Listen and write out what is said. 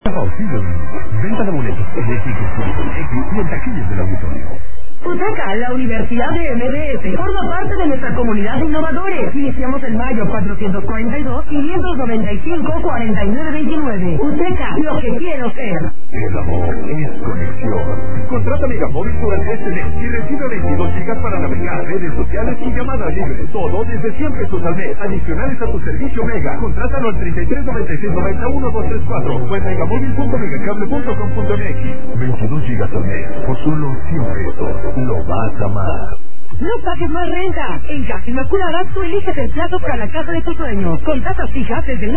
Venta de boletos en X y en taquillas del auditorio. UTECA, la Universidad de MDS, forma parte de nuestra comunidad de innovadores. Iniciamos en mayo 442-595-4929. UTECA, lo que quiero ser. El amor es conexión. Contrata Megamóvil durante este mes y recibe 22 gigas para navegar, redes sociales y llamadas libres. Todo desde 100 pesos al mes. Adicionales a tu servicio Mega. Contrátalo al 3396-91234 o en megamóvil.megacable.com.mx. 22 gigas al mes por solo 100 pesos. Lo vas a amar. No pagues más renta. En Caja Inmaculada tú eliges el plato para la casa de tus sueños. Con tasas fijas desde el